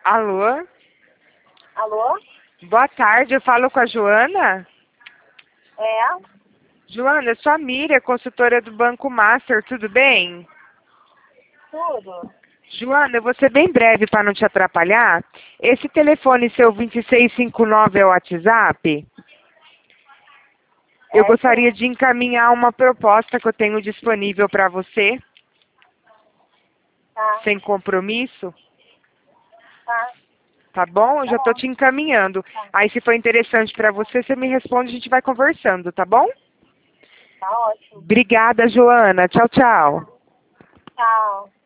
Alô? Alô? Boa tarde, eu falo com a Joana. É? Joana, eu sou a Miriam, consultora do Banco Master, tudo bem? Tudo? Joana, eu vou ser bem breve para não te atrapalhar. Esse telefone seu 2659 é o WhatsApp? Eu É, gostaria sim. de encaminhar uma proposta que eu tenho disponível para você, Tá, sem compromisso, tá, tá bom? Eu tá já estou bom. te encaminhando. Tá, Aí, se for interessante para você, você me responde e a gente vai conversando, tá bom? tá ótimo. Obrigada, Joana. Tchau, tchau. Tchau.